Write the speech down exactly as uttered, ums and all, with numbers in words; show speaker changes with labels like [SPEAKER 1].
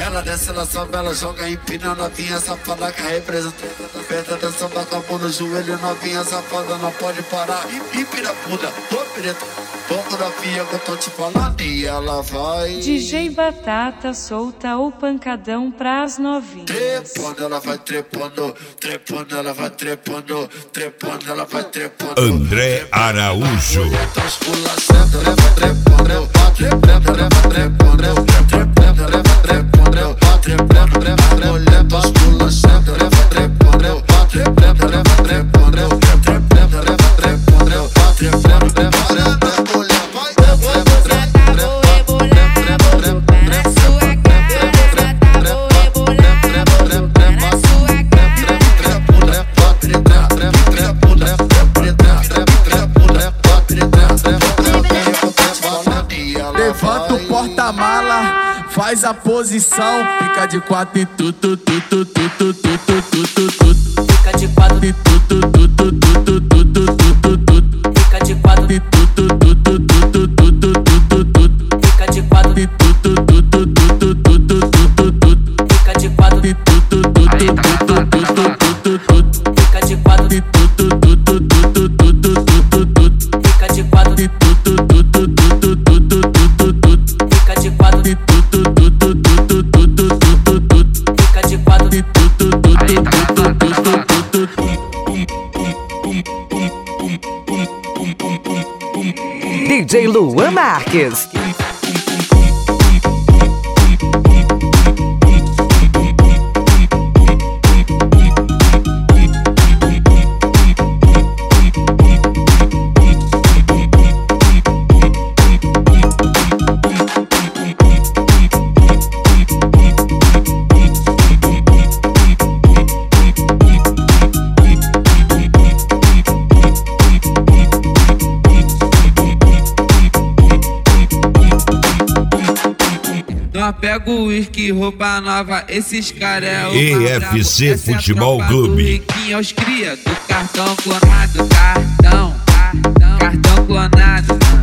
[SPEAKER 1] Ela desce, ela sobe, ela joga, empina, novinha safada que representa. Aperta, dança, bacabou no joelho, novinha safada, não pode parar. Empina, puta, ô preta, vamos novinha que eu tô te falando. E ela vai.
[SPEAKER 2] D J Batata solta o pancadão pras novinhas.
[SPEAKER 1] Trepando, ela vai trepando, trepando, ela vai trepando, trepando, ela vai trepando.
[SPEAKER 3] André Araújo.
[SPEAKER 1] Então esculachando, ela vai trepando, eu vou trepando, ela vai trepando, eu trepando, ela vai trepando, eu vou trepando, ela vai trepando. Mulher tô esculachando, ela vai trepando, eu vou trepando, ela vai trepando, eu trepando, ela vai trepando, eu vou trepando, ela vai trepando. Mulher vai
[SPEAKER 4] levanta o porta-mala, faz a posição, fica de quatro e tu tu tu tu tu tu tu tu tu tu tu. Fica de quatro e tu tu tu tu tu tu tu tu tu tu. Fica de quatro e tu tu tu tu tu tu tu tu tu. Fica de quatro e tu tu tu tu tu tu tu tu tu. Fica de quatro e tu tu tu tu tu tu tu tu. Fica de quatro e tu tu tu tu tu tu tu tu. Fica de quatro e tu tu tu tu tu tu tu. Fica de quatro e tu tu tu tu tu tu tu tu. Fica de quatro e tu tu tu tu tu tu tu tu.
[SPEAKER 5] D J Luan Marques.
[SPEAKER 6] Pega o uísque, roupa nova, esses cara é o
[SPEAKER 3] E F C Futebol Clube.
[SPEAKER 6] Riquinho aos cria do cartão clonado, cartão, cartão, cartão clonado.